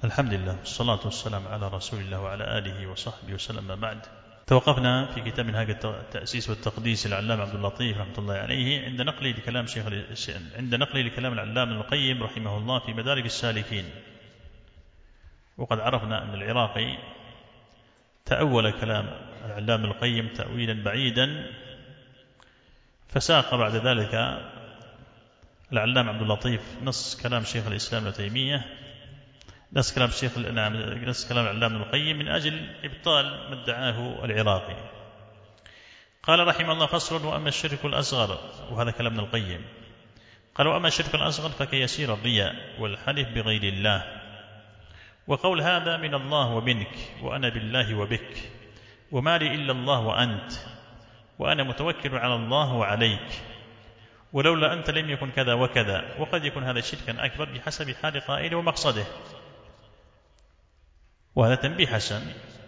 الحمد لله والصلاة والسلام على رسول الله وعلى آله وصحبه وسلم. ما بعد، توقفنا في كتاب منهاج التأسيس والتقديس العلامة عبد اللطيف رحمة الله عليه عند نقله لكلام العلامة ابن القيم رحمه الله في مدارج السالكين. وقد عرفنا أن العراقي تأول كلام العلامة ابن القيم تأويلا بعيدا، فساق بعد ذلك العلامة عبد اللطيف نص كلام شيخ الإسلام ابن تيمية، نص كلام العلامة ابن القيم من أجل إبطال ما ادعاه العراقي. قال رحمه الله: فصل: وأما الشرك الأصغر، وهذا كلام ابن القيم، قال: وأما الشرك الأصغر فكيسير الرياء والحلف بغير الله، وقول هذا من الله ومنك، وأنا بالله وبك، وما لي إلا الله وأنت، وأنا متوكل على الله وعليك، ولولا أنت لم يكن كذا وكذا. وقد يكون هذا شركا أكبر بحسب حال قائله ومقصده، وهذا تنبيه حسن.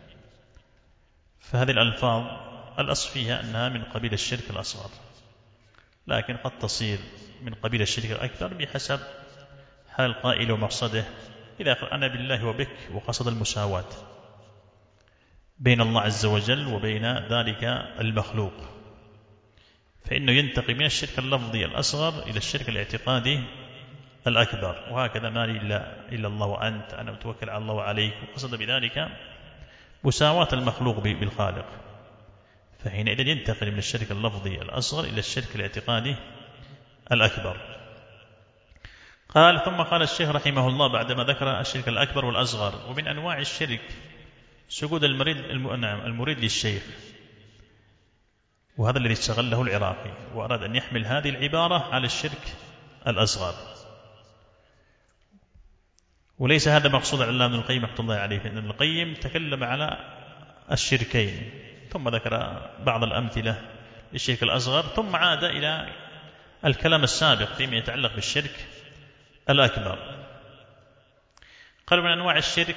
فهذه الألفاظ الأصل فيها أنها من قبيل الشرك الأصغر، لكن قد تصير من قبيل الشرك الأكبر بحسب حال القائل ومقصده. إذا قال أنا بالله وبك وقصد المساواة بين الله عز وجل وبين ذلك المخلوق، فإنه ينتقل من الشرك اللفظي الأصغر إلى الشرك الاعتقادي الأكبر. وهكذا ما لي إلا الله وأنت، أنا متوكل على الله وعليك، وقصد بذلك مساواة المخلوق بالخالق، فحينئذ ينتقل من الشرك اللفظي الأصغر إلى الشرك الاعتقادي الأكبر. قال: ثم قال الشيخ رحمه الله بعدما ذكر الشرك الأكبر والأصغر: ومن أنواع الشرك سجود المريد للشيخ. وهذا الذي استغله العراقي وأراد أن يحمل هذه العبارة على الشرك الأصغر، وليس هذا مقصود العلامة ابن القيم رحمة الله عليه، فإن ابن القيم تكلم على الشركين ثم ذكر بعض الأمثلة للشرك الأصغر، ثم عاد إلى الكلام السابق فيما يتعلق بالشرك الأكبر. قال: من أنواع الشرك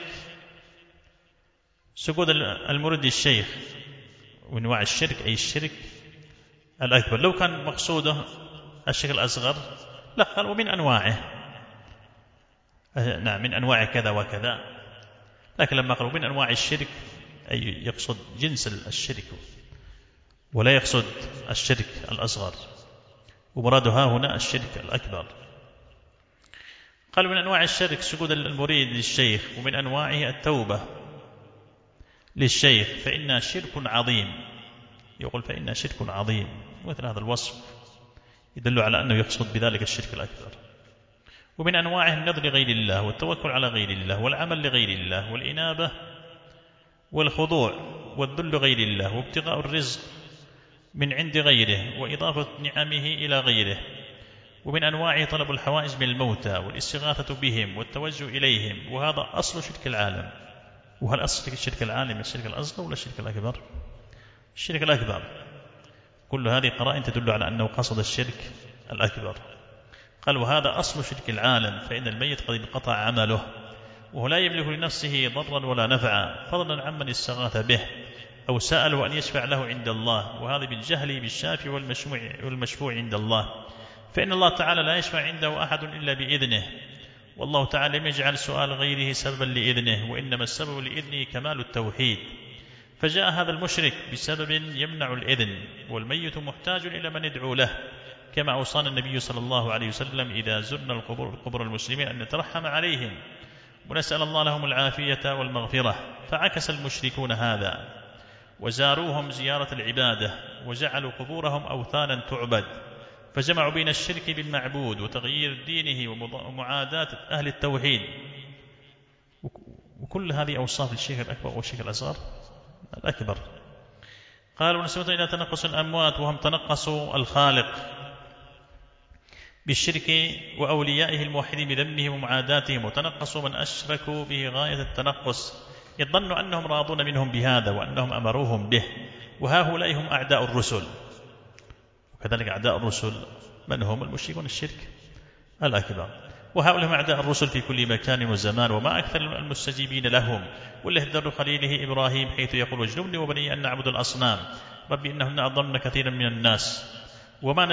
سجود المريد للشيخ. وأنواع الشرك أي الشرك الأكبر. لو كان مقصوده الشرك الأصغر لا قال ومن أنواعه، نعم من أنواع كذا وكذا، لكن لما قالوا من أنواع الشرك أي يقصد جنس الشرك ولا يقصد الشرك الأصغر، ومرادها هنا الشرك الأكبر. قال: من أنواع الشرك سجود المريد للشيخ، ومن أنواعه التوبة للشيخ، فإنها شرك عظيم. يقول فإنها شرك عظيم، مثل هذا الوصف يدل على أنه يقصد بذلك الشرك الأكبر. ومن أنواعه النذر لغير الله، والتوكل على غير الله، والعمل لغير الله، والإنابة والخضوع والذل لغير الله، وابتغاء الرزق من عند غيره، وإضافة نعمه إلى غيره. ومن أنواعه طلب الحوائج من الموتى، والاستغاثة بهم، والتوجه إليهم، وهذا أصل شرك العالم. وهل أصل الشرك العالم الشرك الأصغر ولا الشرك الأكبر؟ الشرك الأكبر. كل هذه قرائن تدل على أنه قصد الشرك الأكبر. قال: وهذا أصل شرك العالم، فإن الميت قد انقطع عمله، وهو لا يملك لنفسه ضرا ولا نفعا، فضلا عمن استغاث به أو سأله أن يشفع له عند الله، وهذا من جهله بالشافع والمشفوع عند الله، فإن الله تعالى لا يشفع عنده أحد إلا بإذنه، والله تعالى لم يجعل سؤال غيره سببا لإذنه، وإنما السبب لإذنه كمال التوحيد. فجاء هذا المشرك بسبب يمنع الإذن، والميت محتاج إلى من يدعو له، كما أوصانا النبي صلى الله عليه وسلم إذا زرنا القبور المسلمين أن نترحم عليهم ونسأل الله لهم العافية والمغفرة. فعكس المشركون هذا وزاروهم زيارة العبادة، وجعلوا قبورهم أوثانا تعبد، فجمعوا بين الشرك بالمعبود وتغيير دينه ومعاداة أهل التوحيد. وكل هذه أوصاف الشرك الأكبر والشرك الأصغر الأكبر. قالوا: نسبة إلى تنقص الأموات، وهم تنقصوا الخالق بالشرك وأوليائه الموحدين بذمهم ومعاداتهم، وتنقصوا من أشركوا به غاية التنقص، إذ ظنوا أنهم راضون منهم بهذا وأنهم أمروهم به. وهؤلاء هم أعداء الرسل. وكذلك أعداء الرسل من هم؟ المشركون الشرك الأكبر. وهؤلاء هم أعداء الرسل في كل مكان وزمان، وما أكثر المستجيبين لهم. والله ذر خليله إبراهيم حيث يقول: واجنبني وبني أن نعبد الأصنام ربي إنهن أضلن كثيرا من الناس. وما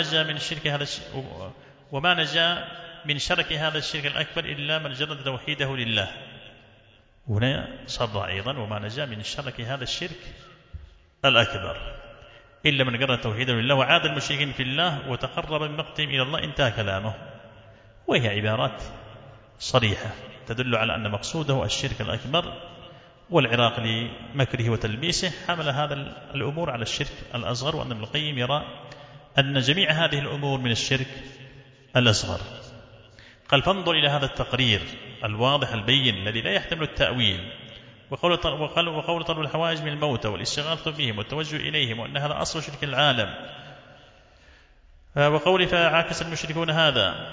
نجا من شرك هذا الشرك الأكبر إلا من جرد توحيده لله. هنا صرح أيضا: وما نجا من الشرك هذا الشرك الأكبر إلا من قرر توحيده لله وعاد المشركين في الله وتقرب بمقتهم إلى الله، انتهى كلامه. وهي عبارات صريحة تدل على أن مقصوده الشرك الأكبر، والعراق لمكره وتلبيسه حمل هذا الأمور على الشرك الأصغر، وأن ابن القيم يرى أن جميع هذه الأمور من الشرك الأصغر. قال: فانظر إلى هذا التقرير الواضح البين الذي لا يحتمل التأويل، وقول طلب الحوائج من الموتى والاستغاثة بهم والتوجه إليهم، وأن هذا أصل شرك العالم، وقول فعاكس المشركون هذا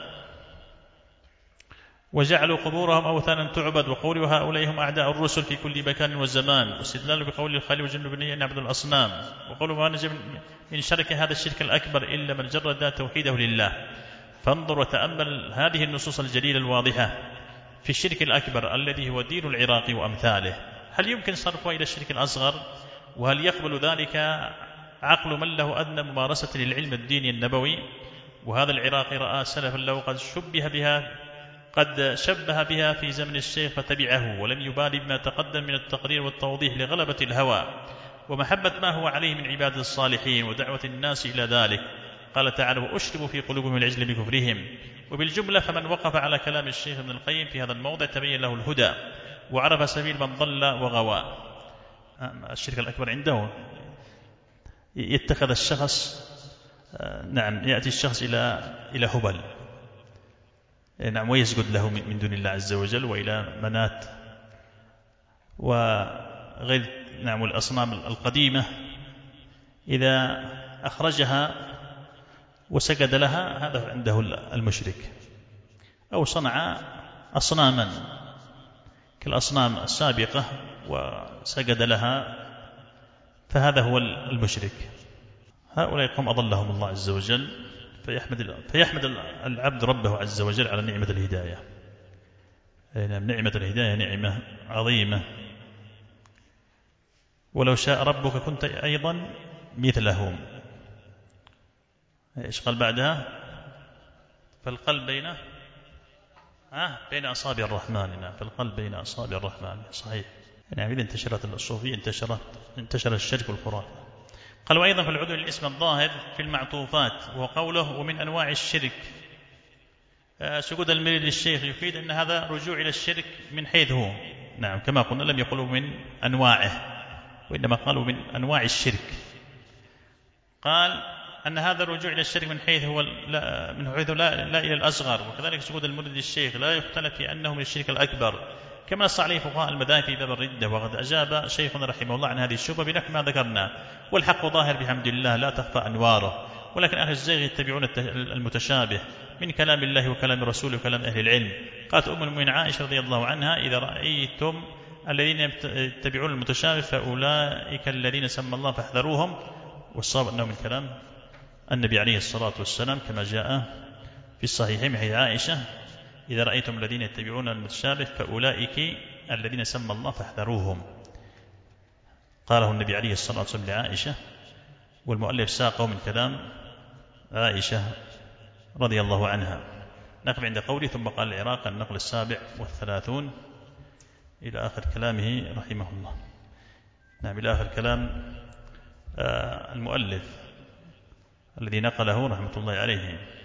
وجعلوا قبورهم أوثانا تعبد، وقول وهؤلاء هم أعداء الرسل في كل مكان وزمان، واستدلال بقول الخليل وجنبني أن نعبدوا الأصنام، وقول ما نجا من شرك هذا الشرك الأكبر إلا من جرد توحيده لله. فانظر وتأمل هذه النصوص الجليلة الواضحة في الشرك الأكبر الذي هو دين العراق وأمثاله، هل يمكن صرفه إلى الشرك الأصغر؟ وهل يقبل ذلك عقل من له أدنى ممارسة للعلم الديني النبوي؟ وهذا العراقي رأى سلفا له قد شبه بها في زمن الشيخ فتبعه، ولم يبالي بما تقدم من التقرير والتوضيح لغلبة الهوى ومحبة ما هو عليه من عبادة الصالحين ودعوة الناس إلى ذلك. قال تعالى: وأشربوا في قلوبهم العجل بكفرهم. وبالجملة فمن وقف على كلام الشيخ ابن القيم في هذا الموضع تبين له الهدى وعرف سبيل من ضل وغوى. الشرك الأكبر عنده يتخذ الشخص يأتي الشخص إلى هبل ويسجد له من دون الله عز وجل، وإلى منات وغير الأصنام القديمة، إذا أخرجها وسجد لها هذا عنده المشرك، أو صنع أصناما كالأصنام السابقة وسجد لها، فهذا هو المشرك. هؤلاء قوم أضلهم الله عز وجل، فيحمد العبد ربه عز وجل على نعمة الهداية. نعمة الهداية نعمة عظيمة، ولو شاء ربك كنت أيضا مثلهم. إيش قال بعدها؟ فالقلب بين أصابع الرحمن. فالقلب بين أصابع الرحمن، صحيح. إذا انتشرت الصوفية انتشر الشرك والخرافة. قال: وأيضا فالعدو للاسم الظاهر في المعطوفات، وقوله ومن أنواع الشرك سجود المريد للشيخ يفيد أن هذا رجوع إلى الشرك من حيث هو. كما قلنا لم يقولوا من أنواعه، وإنما قالوا من أنواع الشرك. قال أن هذا الرجوع إلى الشرك من حيث لا إلى الأصغر. وكذلك سجود المريد للشيخ لا يختلف في أنه من الشرك الأكبر، كما نص عليه فقهاء المذاهب في باب الردة. وقد أجاب شيخنا رحمه الله عن هذه الشبهة بنحو ما ذكرنا، والحق ظاهر بحمد الله لا تخفى أنواره، ولكن أهل الزيغ يتبعون المتشابه من كلام الله وكلام رسوله وكلام أهل العلم. قالت أم المؤمنين عائشة رضي الله عنها: إذا رأيتم الذين يتبعون المتشابه فأولئك الذين سمى الله فاحذروهم. والصواب أنه من كلام النبي عليه الصلاة والسلام، كما جاء في الصحيحين من حديث عائشة: إذا رأيتم الذين يتبعون المتشابه فأولئك الذين سمى الله فاحذروهم. قاله النبي عليه الصلاة والسلام لعائشة، والمؤلف ساقه من كلام عائشة رضي الله عنها. نقف عند قوله: ثم قال العراق النقل 37 إلى آخر كلامه رحمه الله. إلى آخر كلام المؤلف الذي نقله رحمة الله عليه.